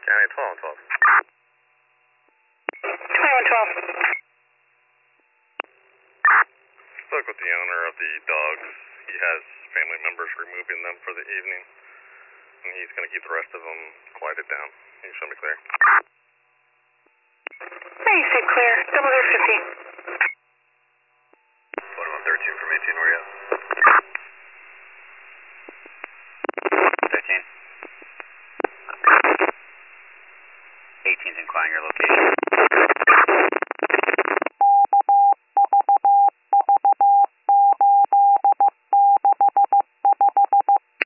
County 12 and 12. 2112. Spoke with the owner of the dogs. He has family members removing them for the evening, and he's going to keep the rest of them quieted down. Can you show me clear? Yeah, you said clear. 0050. 2113 from 18, where are you at? 13. 18's inquiring your location.